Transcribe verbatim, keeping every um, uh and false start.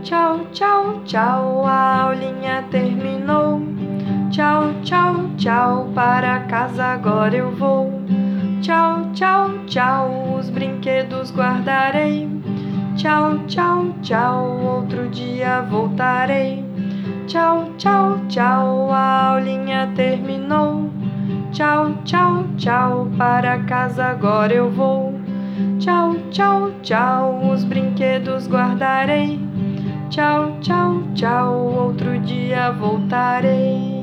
Tchau, tchau, tchau, a aulinha terminou. Tchau, tchau, tchau, para casa agora eu vou. Tchau, tchau, tchau, os brinquedos guardarei. Tchau, tchau, tchau, outro dia voltarei. Tchau, tchau, tchau, a aulinha terminou. Tchau, tchau, tchau, para casa agora eu vou. Tchau, tchau, tchau, os brinquedos guardarei. Tchau, tchau, tchau, outro dia voltarei.